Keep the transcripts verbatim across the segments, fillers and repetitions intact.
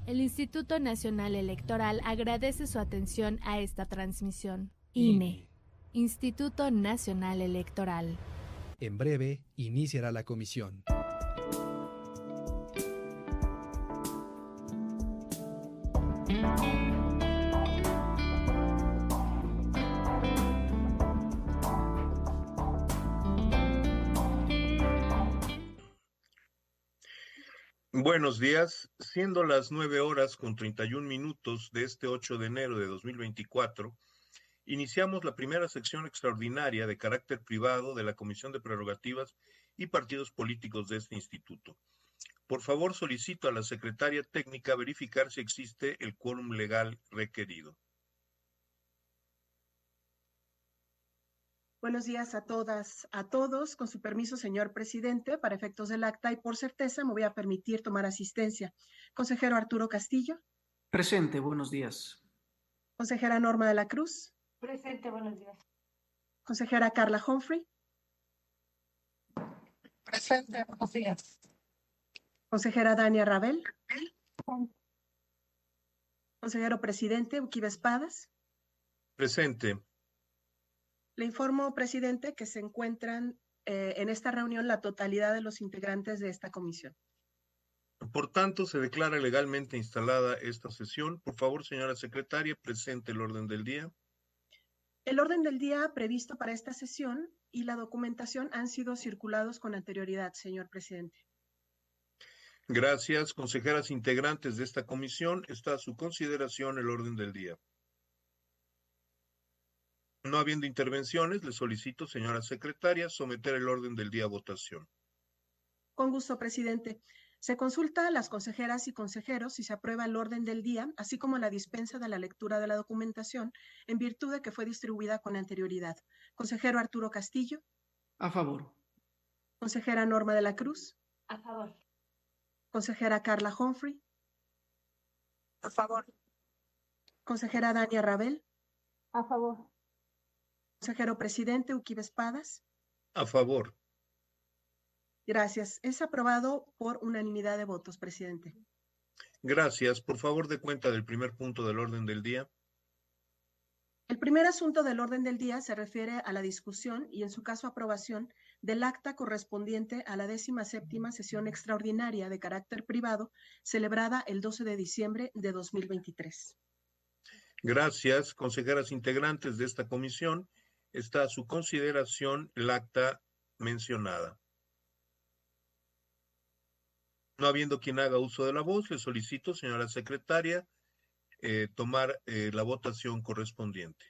El Instituto Nacional Electoral agradece su atención a esta transmisión. I N E, Instituto Nacional Electoral. En breve iniciará la comisión. Buenos días, siendo las nueve horas con treinta y un minutos de este ocho de enero de dos mil veinticuatro, iniciamos la primera sección extraordinaria de carácter privado de la Comisión de Prerrogativas y Partidos Políticos de este instituto. Por favor, solicito a la secretaria técnica verificar si existe el quórum legal requerido. Buenos días a todas, a todos. Con su permiso, señor presidente, para efectos del acta y por certeza me voy a permitir tomar asistencia. Consejero Arturo Castillo. Presente, buenos días. Consejera Norma de la Cruz. Presente, buenos días. Consejera Carla Humphrey. Presente, buenos días. Consejera Dania Rabel. Consejero presidente Uquiba Espadas. Presente. Le informo, presidente, que se encuentran eh, en esta reunión la totalidad de los integrantes de esta comisión. Por tanto, se declara legalmente instalada esta sesión. Por favor, señora secretaria, presente el orden del día. El orden del día previsto para esta sesión y la documentación han sido circulados con anterioridad, señor presidente. Gracias, consejeras integrantes de esta comisión. Está a su consideración el orden del día. No habiendo intervenciones, le solicito, señora secretaria, someter el orden del día a votación. Con gusto, presidente. Se consulta a las consejeras y consejeros si se aprueba el orden del día, así como la dispensa de la lectura de la documentación, en virtud de que fue distribuida con anterioridad. Consejero Arturo Castillo. A favor. Consejera Norma de la Cruz. A favor. Consejera Carla Humphrey. A favor. Consejera Dania Rabel. A favor. Consejero presidente Uquiba Espadas. A favor. Gracias. Es aprobado por unanimidad de votos, presidente. Gracias. Por favor, dé cuenta del primer punto del orden del día. El primer asunto del orden del día se refiere a la discusión y, en su caso, aprobación del acta correspondiente a la décima séptima sesión extraordinaria de carácter privado celebrada el doce de diciembre de dos mil veintitrés. Gracias, consejeras integrantes de esta comisión. Está a su consideración el acta mencionada. No habiendo quien haga uso de la voz, le solicito, señora secretaria, eh, tomar eh, la votación correspondiente.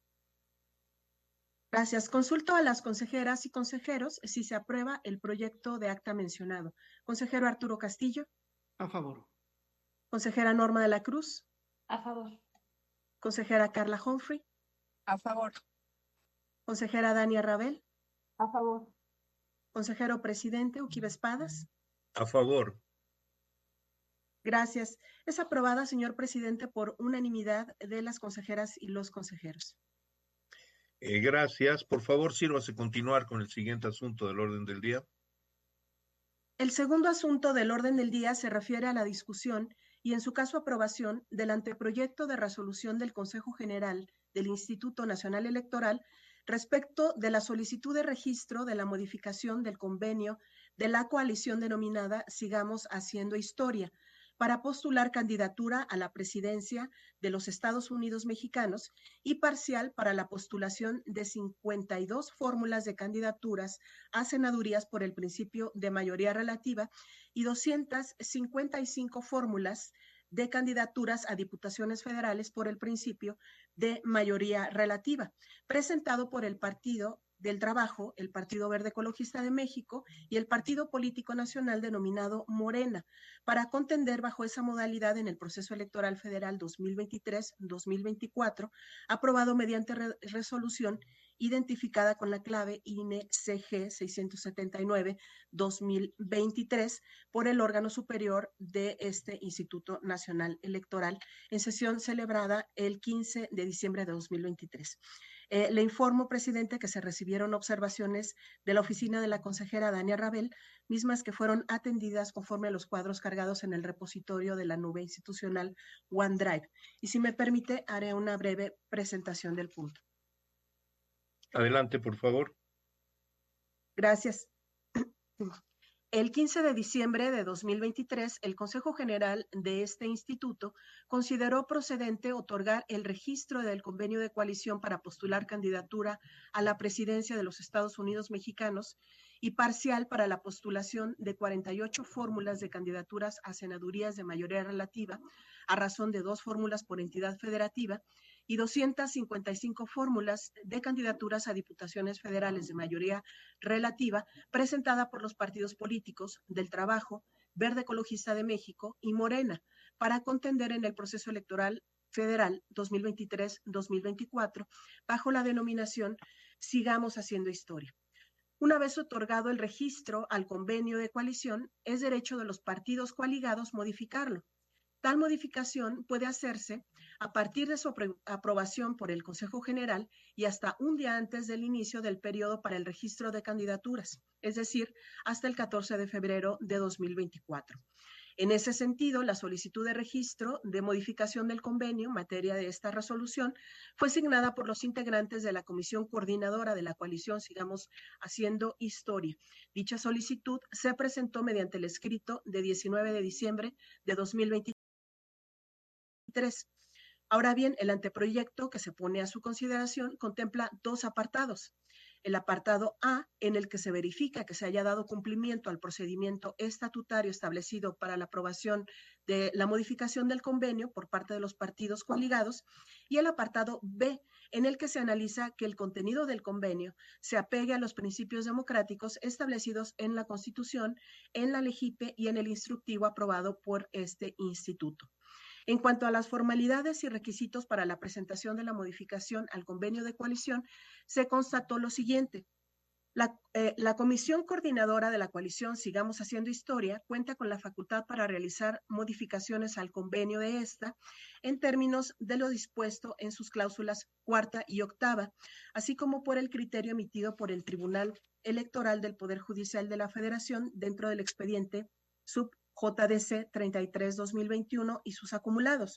Gracias. Consulto a las consejeras y consejeros si se aprueba el proyecto de acta mencionado. Consejero Arturo Castillo. A favor. Consejera Norma de la Cruz. A favor. Consejera Carla Humphrey. A favor. Consejera Dania Rabel. A favor. Consejero presidente Uquiba Espadas. A favor. Gracias. Es aprobada, señor presidente, por unanimidad de las consejeras y los consejeros. Eh, gracias. Por favor, sírvase continuar con el siguiente asunto del orden del día. El segundo asunto del orden del día se refiere a la discusión y, en su caso, aprobación del anteproyecto de resolución del Consejo General del Instituto Nacional Electoral respecto de la solicitud de registro de la modificación del convenio de la coalición denominada Sigamos Haciendo Historia, para postular candidatura a la presidencia de los Estados Unidos mexicanos y parcial para la postulación de cincuenta y dos fórmulas de candidaturas a senadurías por el principio de mayoría relativa y doscientas cincuenta y cinco fórmulas de candidaturas a diputaciones federales por el principio de mayoría relativa, presentado por el Partido del Trabajo, el Partido Verde Ecologista de México y el Partido Político Nacional denominado Morena, para contender bajo esa modalidad en el proceso electoral federal dos mil veintitrés dos mil veinticuatro, aprobado mediante re resolución identificada con la clave I N E C G seiscientos setenta y nueve dos mil veintitrés por el órgano superior de este Instituto Nacional Electoral en sesión celebrada el quince de diciembre de dos mil veintitrés. Eh, le informo, presidente, que se recibieron observaciones de la oficina de la consejera Dania Rabel, mismas que fueron atendidas conforme a los cuadros cargados en el repositorio de la nube institucional OneDrive. Y si me permite, haré una breve presentación del punto. Adelante, por favor. Gracias. El quince de diciembre de dos mil veintitrés, el Consejo General de este instituto consideró procedente otorgar el registro del convenio de coalición para postular candidatura a la presidencia de los Estados Unidos mexicanos y parcial para la postulación de cuarenta y ocho fórmulas de candidaturas a senadurías de mayoría relativa, a razón de dos fórmulas por entidad federativa, y doscientas cincuenta y cinco fórmulas de candidaturas a diputaciones federales de mayoría relativa presentada por los partidos políticos del Trabajo, Verde Ecologista de México y Morena para contender en el proceso electoral federal dos mil veintitrés dos mil veinticuatro bajo la denominación Sigamos Haciendo Historia. Una vez otorgado el registro al convenio de coalición, es derecho de los partidos coaligados modificarlo. Tal modificación puede hacerse a partir de su apro- aprobación por el Consejo General y hasta un día antes del inicio del periodo para el registro de candidaturas, es decir, hasta el catorce de febrero de dos mil veinticuatro. En ese sentido, la solicitud de registro de modificación del convenio en materia de esta resolución fue signada por los integrantes de la Comisión Coordinadora de la Coalición Sigamos Haciendo Historia. Dicha solicitud se presentó mediante el escrito de diecinueve de diciembre de dos mil veintitrés. Ahora bien, el anteproyecto que se pone a su consideración contempla dos apartados. El apartado A, en el que se verifica que se haya dado cumplimiento al procedimiento estatutario establecido para la aprobación de la modificación del convenio por parte de los partidos coligados, y el apartado B, en el que se analiza que el contenido del convenio se apegue a los principios democráticos establecidos en la Constitución, en la LEGIPE y en el instructivo aprobado por este instituto. En cuanto a las formalidades y requisitos para la presentación de la modificación al convenio de coalición, se constató lo siguiente. La, eh, la Comisión Coordinadora de la Coalición Sigamos Haciendo Historia cuenta con la facultad para realizar modificaciones al convenio de esta en términos de lo dispuesto en sus cláusulas cuarta y octava, así como por el criterio emitido por el Tribunal Electoral del Poder Judicial de la Federación dentro del expediente sub J D C treinta y tres guión dos mil veintiuno y sus acumulados.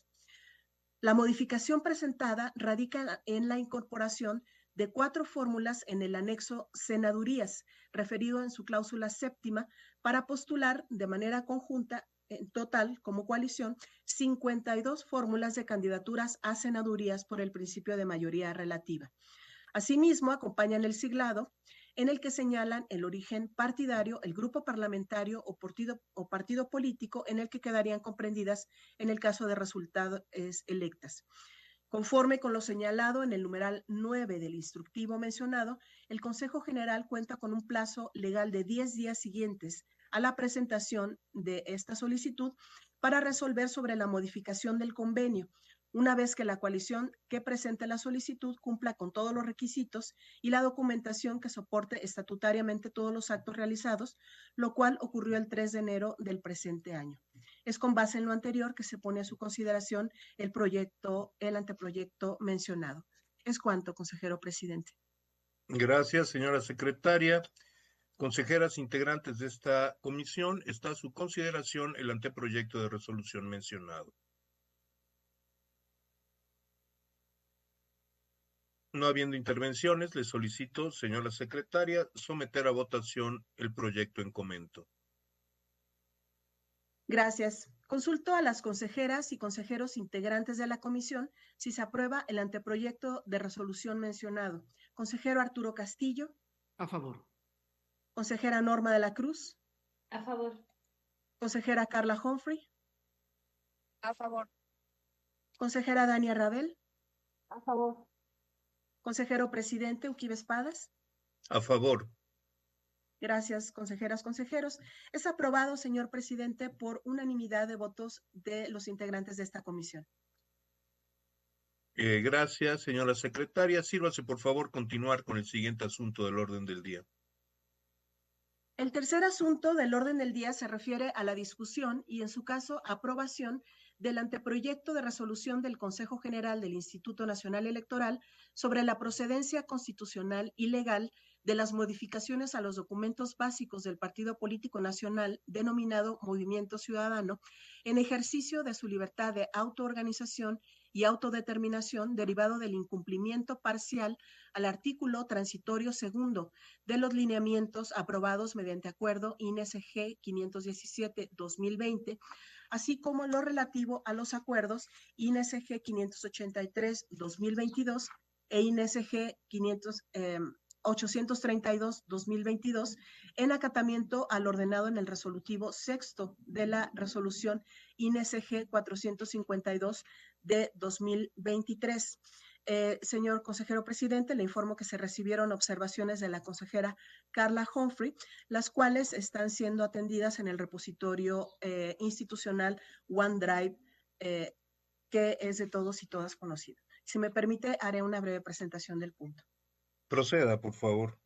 La modificación presentada radica en la incorporación de cuatro fórmulas en el anexo Senadurías, referido en su cláusula séptima, para postular de manera conjunta, en total, como coalición, cincuenta y dos fórmulas de candidaturas a senadurías por el principio de mayoría relativa. Asimismo, acompañan el siglado en el que señalan el origen partidario, el grupo parlamentario o partido, o partido político en el que quedarían comprendidas en el caso de resultados electas. Conforme con lo señalado en el numeral nueve del instructivo mencionado, el Consejo General cuenta con un plazo legal de diez días siguientes a la presentación de esta solicitud para resolver sobre la modificación del convenio, una vez que la coalición que presente la solicitud cumpla con todos los requisitos y la documentación que soporte estatutariamente todos los actos realizados, lo cual ocurrió el tres de enero del presente año. Es con base en lo anterior que se pone a su consideración el proyecto, el anteproyecto mencionado. Es cuanto, consejero presidente. Gracias, señora secretaria. Consejeras integrantes de esta comisión, está a su consideración el anteproyecto de resolución mencionado. No habiendo intervenciones, le solicito, señora secretaria, someter a votación el proyecto en comento. Gracias. Consulto a las consejeras y consejeros integrantes de la comisión si se aprueba el anteproyecto de resolución mencionado. Consejero Arturo Castillo. A favor. Consejera Norma de la Cruz. A favor. Consejera Carla Humphrey. A favor. Consejera Dania Rabel. A favor. Consejero presidente Uquibe Espadas. A favor. Gracias, consejeras, consejeros. Es aprobado, señor presidente, por unanimidad de votos de los integrantes de esta comisión. Eh, gracias, señora secretaria. Sírvase, por favor, continuar con el siguiente asunto del orden del día. El tercer asunto del orden del día se refiere a la discusión y, en su caso, aprobación del anteproyecto de resolución del Consejo General del Instituto Nacional Electoral sobre la procedencia constitucional y legal de las modificaciones a los documentos básicos del Partido Político Nacional denominado Movimiento Ciudadano en ejercicio de su libertad de autoorganización y autodeterminación derivado del incumplimiento parcial al artículo transitorio segundo de los lineamientos aprobados mediante acuerdo I N S G quinientos diecisiete guión dos mil veinte, así como lo relativo a los acuerdos I N S G quinientos ochenta y tres guión dos mil veintidós e I N S G quinientos, eh, ochocientos treinta y dos guión dos mil veintidós en acatamiento al ordenado en el resolutivo sexto de la resolución I N S G cuatrocientos cincuenta y dos de dos mil veintitrés. Eh, señor consejero presidente, le informo que se recibieron observaciones de la consejera Carla Humphrey, las cuales están siendo atendidas en el repositorio eh, institucional OneDrive, eh, que es de todos y todas conocido. Si me permite, haré una breve presentación del punto. Proceda, por favor.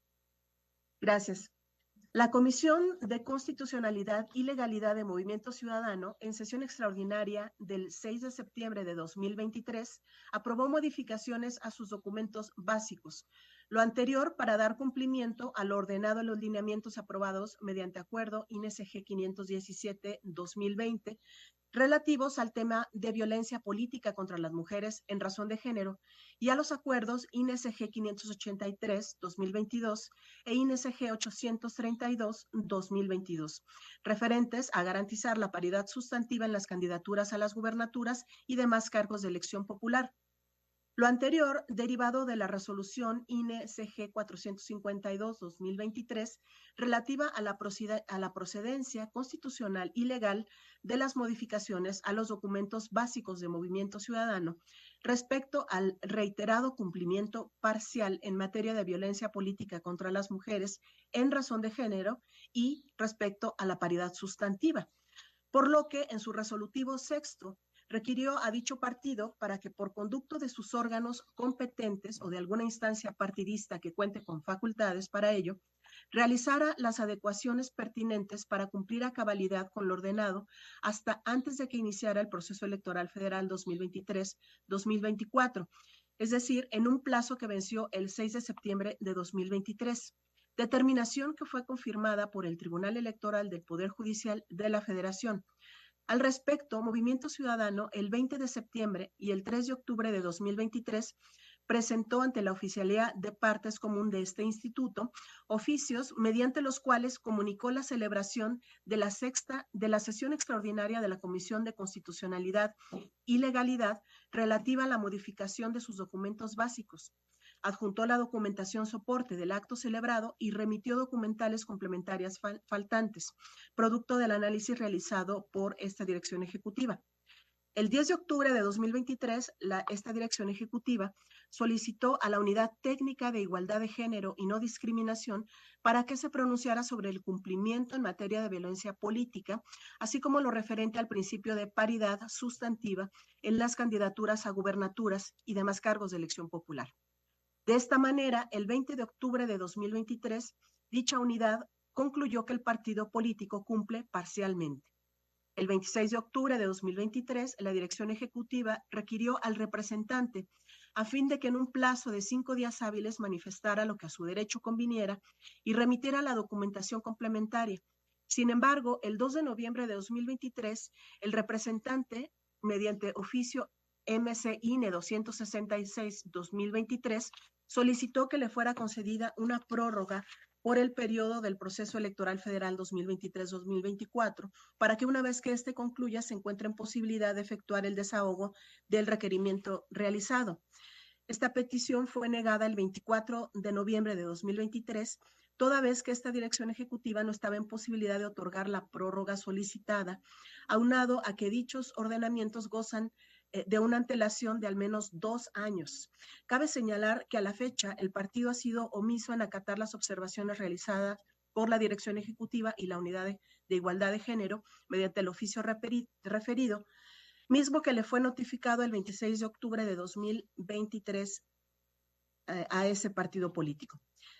Gracias. La Comisión de Constitucionalidad y Legalidad de Movimiento Ciudadano, en sesión extraordinaria del seis de septiembre de dos mil veintitrés, aprobó modificaciones a sus documentos básicos. Lo anterior para dar cumplimiento a lo ordenado en los lineamientos aprobados mediante acuerdo I N S G quinientos diecisiete guión dos mil veinte, relativos al tema de violencia política contra las mujeres en razón de género y a los acuerdos I N S G quinientos ochenta y tres guión dos mil veintidós e I N S G ochocientos treinta y dos guión dos mil veintidós, referentes a garantizar la paridad sustantiva en las candidaturas a las gubernaturas y demás cargos de elección popular. Lo anterior, derivado de la resolución I N S G cuatrocientos cincuenta y dos guión dos mil veintitrés, relativa a la, a la procedencia constitucional y legal de las modificaciones a los documentos básicos de Movimiento Ciudadano respecto al reiterado cumplimiento parcial en materia de violencia política contra las mujeres en razón de género y respecto a la paridad sustantiva. Por lo que, en su resolutivo sexto, requirió a dicho partido para que por conducto de sus órganos competentes o de alguna instancia partidista que cuente con facultades para ello, realizara las adecuaciones pertinentes para cumplir a cabalidad con lo ordenado hasta antes de que iniciara el proceso electoral federal dos mil veintitrés dos mil veinticuatro, es decir, en un plazo que venció el seis de septiembre de dos mil veintitrés. Determinación que fue confirmada por el Tribunal Electoral del Poder Judicial de la Federación. Al respecto, Movimiento Ciudadano, el veinte de septiembre y el tres de octubre de dos mil veintitrés, presentó ante la Oficialía de Partes Común de este instituto oficios mediante los cuales comunicó la celebración de la sexta de la sesión extraordinaria de la Comisión de Constitucionalidad y Legalidad relativa a la modificación de sus documentos básicos. Adjuntó la documentación soporte del acto celebrado y remitió documentales complementarias fal- faltantes, producto del análisis realizado por esta dirección ejecutiva. El diez de octubre de dos mil veintitrés, la, esta dirección ejecutiva solicitó a la Unidad Técnica de Igualdad de Género y No Discriminación para que se pronunciara sobre el cumplimiento en materia de violencia política, así como lo referente al principio de paridad sustantiva en las candidaturas a gubernaturas y demás cargos de elección popular. De esta manera, el veinte de octubre de dos mil veintitrés, dicha unidad concluyó que el partido político cumple parcialmente. El veintiséis de octubre de dos mil veintitrés, la dirección ejecutiva requirió al representante a fin de que en un plazo de cinco días hábiles manifestara lo que a su derecho conviniera y remitiera la documentación complementaria. Sin embargo, el dos de noviembre de dos mil veintitrés, el representante, mediante oficio M C I N E doscientos sesenta y seis guión dos mil veintitrés, solicitó que le fuera concedida una prórroga por el periodo del proceso electoral federal dos mil veintitrés dos mil veinticuatro, para que una vez que este concluya se encuentre en posibilidad de efectuar el desahogo del requerimiento realizado. Esta petición fue negada el veinticuatro de noviembre de dos mil veintitrés, toda vez que esta dirección ejecutiva no estaba en posibilidad de otorgar la prórroga solicitada, aunado a que dichos ordenamientos gozan de una antelación de al menos dos años. Cabe señalar que a la fecha el partido ha sido omiso en acatar las observaciones realizadas por la Dirección Ejecutiva y la Unidad de, de Igualdad de Género mediante el oficio referi, referido, mismo que le fue notificado el veintiséis de octubre de dos mil veintitrés eh, a ese partido político.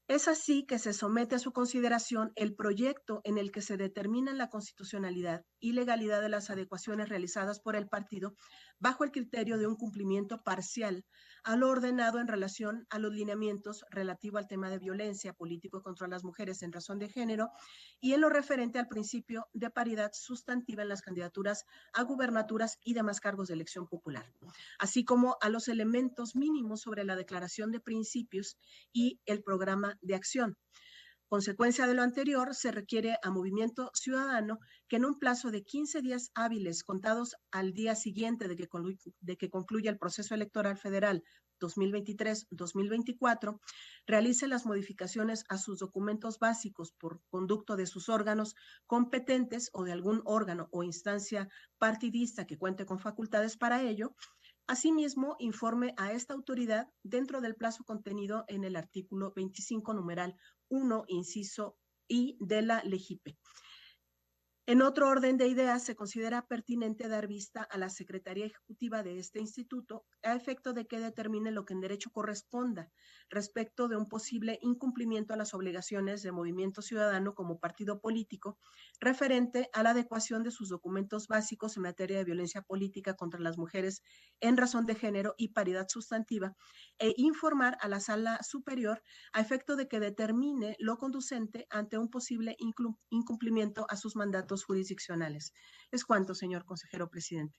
Es así que se somete a su consideración el proyecto en el que se determina la constitucionalidad y legalidad de las adecuaciones realizadas por el partido bajo el criterio de un cumplimiento parcial a lo ordenado en relación a los lineamientos relativo al tema de violencia político contra las mujeres en razón de género y en lo referente al principio de paridad sustantiva en las candidaturas a gubernaturas y demás cargos de elección popular, así como a los elementos mínimos sobre la declaración de principios y el programa de acción. Consecuencia de lo anterior, se requiere a Movimiento Ciudadano que en un plazo de quince días hábiles contados al día siguiente de que, de que concluya el proceso electoral federal dos mil veintitrés dos mil veinticuatro, realice las modificaciones a sus documentos básicos por conducto de sus órganos competentes o de algún órgano o instancia partidista que cuente con facultades para ello. Asimismo, informe a esta autoridad dentro del plazo contenido en el artículo veinticinco, numeral uno, inciso I de la LEGIPE. En otro orden de ideas, se considera pertinente dar vista a la Secretaría Ejecutiva de este instituto a efecto de que determine lo que en derecho corresponda respecto de un posible incumplimiento a las obligaciones de Movimiento Ciudadano como partido político referente a la adecuación de sus documentos básicos en materia de violencia política contra las mujeres en razón de género y paridad sustantiva, e informar a la Sala Superior a efecto de que determine lo conducente ante un posible incumplimiento a sus mandatos jurisdiccionales. Es cuanto, señor consejero presidente.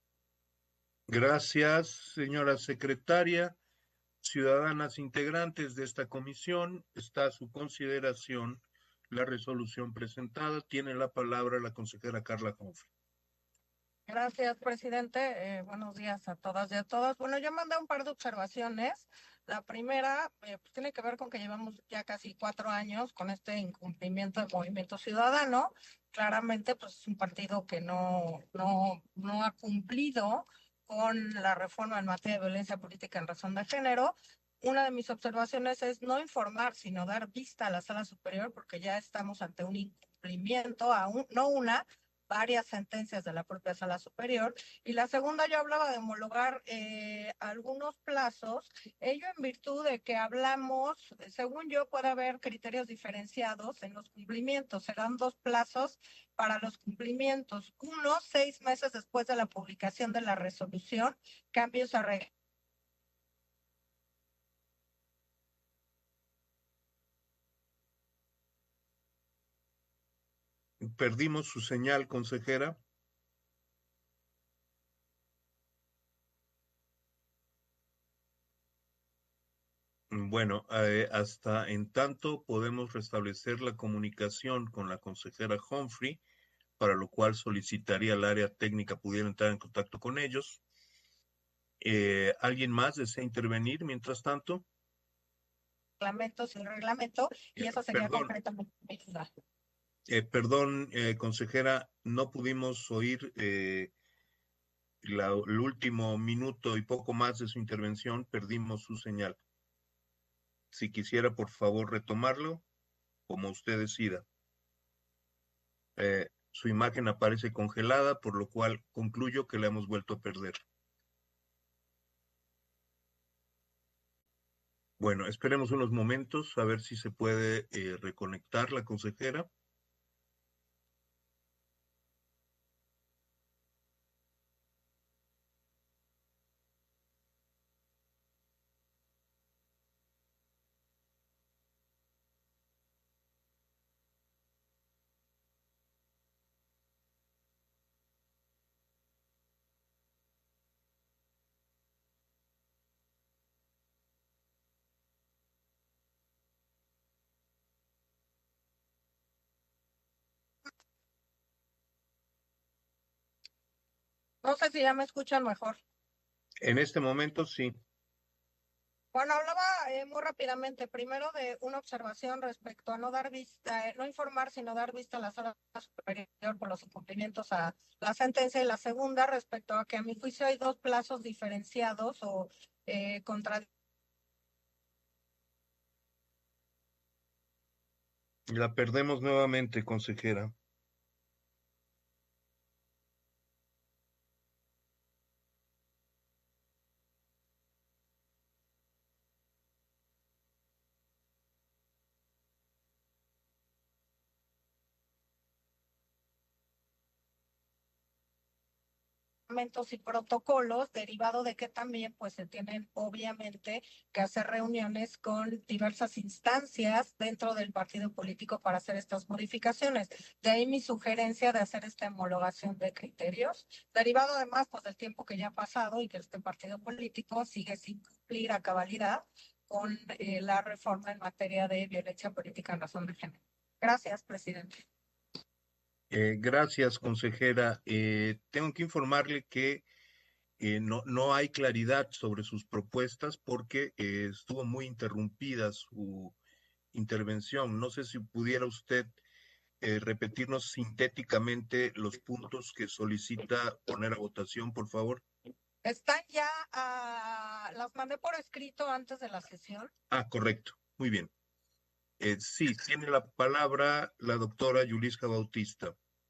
Gracias, señora secretaria. Ciudadanas integrantes de esta comisión, está a su consideración la resolución presentada. Tiene la palabra la consejera Carla Humphrey. Gracias, presidente. Eh, buenos días a todas y a todos. Bueno, yo mandé un par de observaciones. La primera eh, pues tiene que ver con que llevamos ya casi cuatro años con este incumplimiento del Movimiento Ciudadano. Claramente, pues es un partido que no, no, no ha cumplido con la reforma en materia de violencia política en razón de género. Una de mis observaciones es no informar, sino dar vista a la Sala Superior, porque ya estamos ante un incumplimiento, aún, no una, varias sentencias de la propia Sala Superior. Y la segunda, yo hablaba de homologar eh, algunos plazos, ello en virtud de que hablamos, según yo, puede haber criterios diferenciados en los cumplimientos. Serán dos plazos para los cumplimientos. Uno, seis meses después de la publicación de la resolución, cambios a reglas. Perdimos su señal, consejera. Bueno, eh, hasta en tanto podemos restablecer la comunicación con la consejera Humphrey, para lo cual solicitaría al área técnica pudiera entrar en contacto con ellos. Eh, ¿Alguien más desea intervenir mientras tanto? Reglamento sin reglamento, y eso sería Perdón. concretamente mi duda. Eh, perdón, eh, consejera, no pudimos oír eh, la, el último minuto y poco más de su intervención, perdimos su señal. Si quisiera, por favor, retomarlo, como usted decida. Eh, su imagen aparece congelada, por lo cual concluyo que la hemos vuelto a perder. Bueno, esperemos unos momentos a ver si se puede eh, reconectar la consejera. No sé si ya me escuchan mejor. En este momento, sí. Bueno, hablaba eh, muy rápidamente, primero de una observación respecto a no dar vista, eh, no informar, sino dar vista a la Sala Superior por los incumplimientos a la sentencia, y la segunda respecto a que a mi juicio hay dos plazos diferenciados o eh, contradictorios. La perdemos nuevamente, consejera. reglamentos y protocolos, derivado de que también pues se tienen obviamente que hacer reuniones con diversas instancias dentro del partido político para hacer estas modificaciones. De ahí mi sugerencia de hacer esta homologación de criterios, derivado además pues del tiempo que ya ha pasado y que este partido político sigue sin cumplir a cabalidad con eh, la reforma en materia de violencia política en razón de género. Gracias, presidente. Eh, gracias, consejera. Eh, tengo que informarle que eh, no, no hay claridad sobre sus propuestas porque eh, estuvo muy interrumpida su intervención. No sé si pudiera usted eh, repetirnos sintéticamente los puntos que solicita poner a votación, por favor. Están ya, uh, las mandé por escrito antes de la sesión. Ah, correcto. Muy bien. Eh, sí, tiene la palabra la doctora Yulisca Bautista.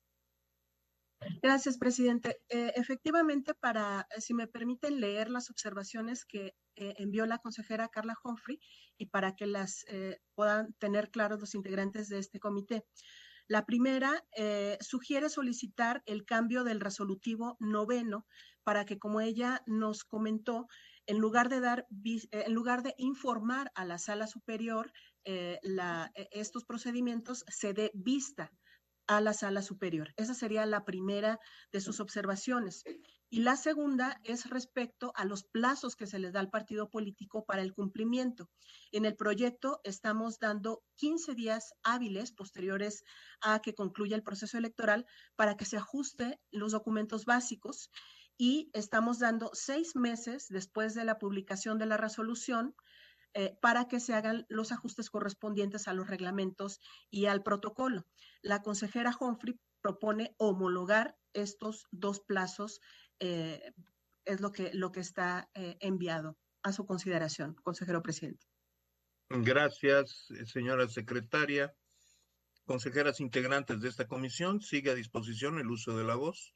Gracias, presidente. Eh, efectivamente, para, si me permiten leer las observaciones que eh, envió la consejera Carla Humphrey y para que las eh, puedan tener claros los integrantes de este comité. La primera eh, sugiere solicitar el cambio del resolutivo noveno para que, como ella nos comentó, en lugar de dar, en lugar de informar a la sala superior eh, la, estos procedimientos, se dé vista a la sala superior. Esa sería la primera de sus observaciones. Y la segunda es respecto a los plazos que se les da al partido político para el cumplimiento. En el proyecto estamos dando quince días hábiles posteriores a que concluya el proceso electoral para que se ajusten los documentos básicos y estamos dando seis meses después de la publicación de la resolución Eh, para que se hagan los ajustes correspondientes a los reglamentos y al protocolo. La consejera Humphrey propone homologar estos dos plazos, eh, es lo que, lo que está eh, enviado a su consideración, consejero presidente. Gracias, señora secretaria. Consejeras integrantes de esta comisión, sigue a disposición el uso de la voz.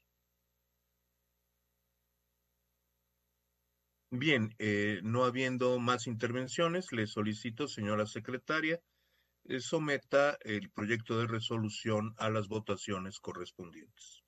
Bien, eh, no habiendo más intervenciones, le solicito, señora secretaria, eh, someta el proyecto de resolución a las votaciones correspondientes.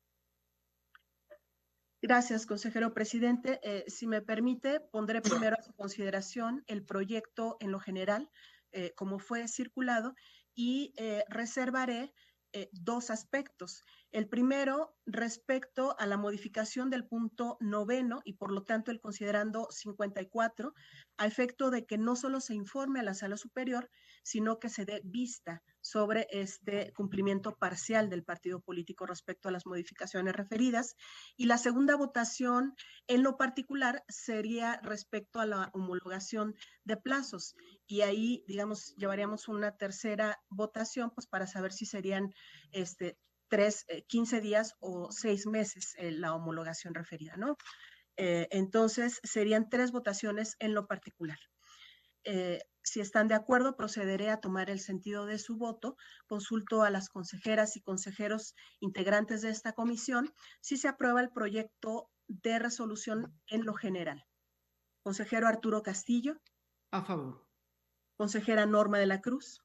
Gracias, consejero presidente. Eh, si me permite, pondré primero a su consideración el proyecto en lo general, eh, como fue circulado, y eh, reservaré eh, dos aspectos. El primero, respecto a la modificación del punto noveno y por lo tanto el considerando cincuenta y cuatro, a efecto de que no solo se informe a la sala superior, sino que se dé vista sobre este cumplimiento parcial del partido político respecto a las modificaciones referidas. Y la segunda votación, en lo particular, sería respecto a la homologación de plazos. Y ahí, digamos, llevaríamos una tercera votación, pues para saber si serían este, tres, eh, quince días o seis meses eh, la homologación referida, ¿no? Eh, entonces, serían tres votaciones en lo particular. Eh, si están de acuerdo, procederé a tomar el sentido de su voto. Consulto a las consejeras y consejeros integrantes de esta comisión si se aprueba el proyecto de resolución en lo general. Consejero Arturo Castillo. A favor. Consejera Norma de la Cruz.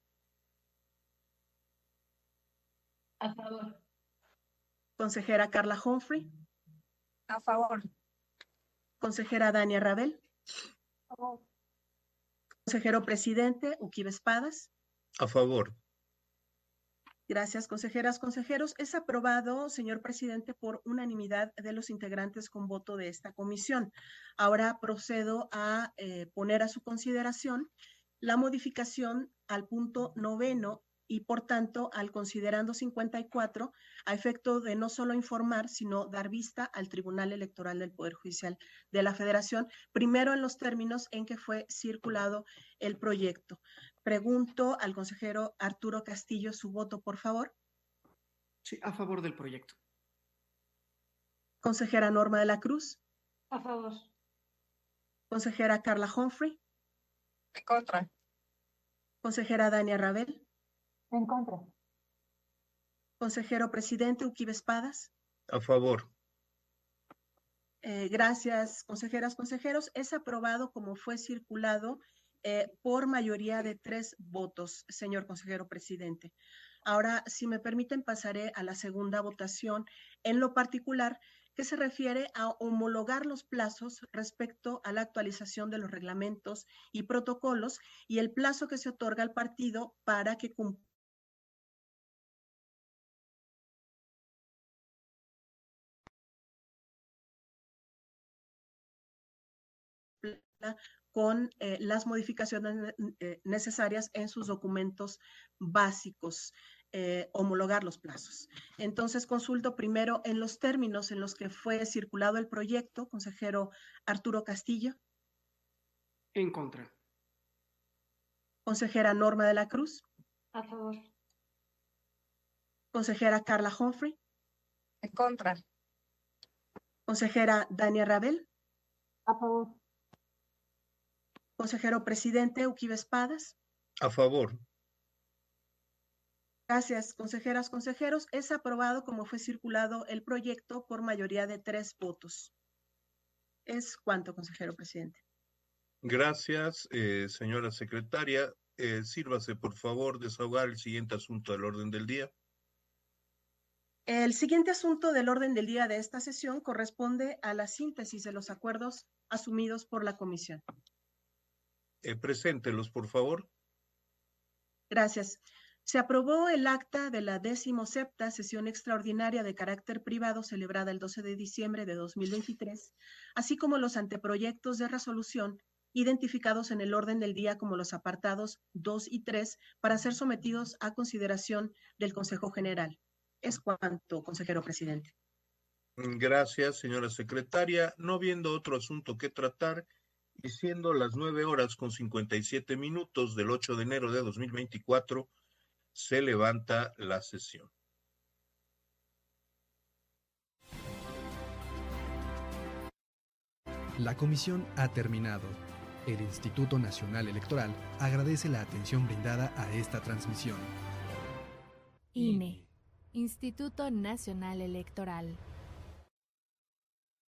A favor. Consejera Carla Humphrey. A favor. Consejera Dania Rabel. A favor. Consejero presidente Uquibe Espadas. A favor. Gracias, consejeras, consejeros. Es aprobado, señor presidente, por unanimidad de los integrantes con voto de esta comisión. Ahora procedo a eh, poner a su consideración la modificación al punto noveno y, por tanto, al considerando cincuenta y cuatro, a efecto de no solo informar, sino dar vista al Tribunal Electoral del Poder Judicial de la Federación, primero en los términos en que fue circulado el proyecto. Pregunto al consejero Arturo Castillo su voto, por favor. Sí, a favor del proyecto. Consejera Norma de la Cruz. A favor. Consejera Carla Humphrey. En contra. Consejera Dania Rabel. En contra. Consejero presidente Uquibe Espadas. A favor. Eh, gracias, consejeras, consejeros. Es aprobado como fue circulado eh, por mayoría de tres votos, señor consejero presidente. Ahora, si me permiten, pasaré a la segunda votación, en lo particular que se refiere a homologar los plazos respecto a la actualización de los reglamentos y protocolos y el plazo que se otorga al partido para que cumpla con eh, las modificaciones eh, necesarias en sus documentos básicos, eh, homologar los plazos. Entonces, consulto primero en los términos en los que fue circulado el proyecto, consejero Arturo Castillo. En contra. Consejera Norma de la Cruz. A favor. Consejera Carla Humphrey. En contra. Consejera Dania Rabel. A favor. Consejero presidente Uquibe Espadas. A favor. Gracias, consejeras, consejeros. Es aprobado como fue circulado el proyecto por mayoría de tres votos. ¿Es cuánto, consejero presidente? Gracias, eh, señora secretaria. Eh, sírvase, por favor, desahogar el siguiente asunto del orden del día. El siguiente asunto del orden del día de esta sesión corresponde a la síntesis de los acuerdos asumidos por la comisión. Eh, preséntelos, por favor. Gracias. Se aprobó el acta de la decimosepta sesión extraordinaria de carácter privado celebrada el doce de diciembre de dos mil veintitrés, así como los anteproyectos de resolución identificados en el orden del día como los apartados dos y tres para ser sometidos a consideración del Consejo General. Es cuanto, consejero presidente. Gracias, señora secretaria. No viendo otro asunto que tratar, y siendo las nueve horas con cincuenta y siete minutos del ocho de enero de dos mil veinticuatro, se levanta la sesión. La comisión ha terminado. El Instituto Nacional Electoral agradece la atención brindada a esta transmisión. I N E, Instituto Nacional Electoral.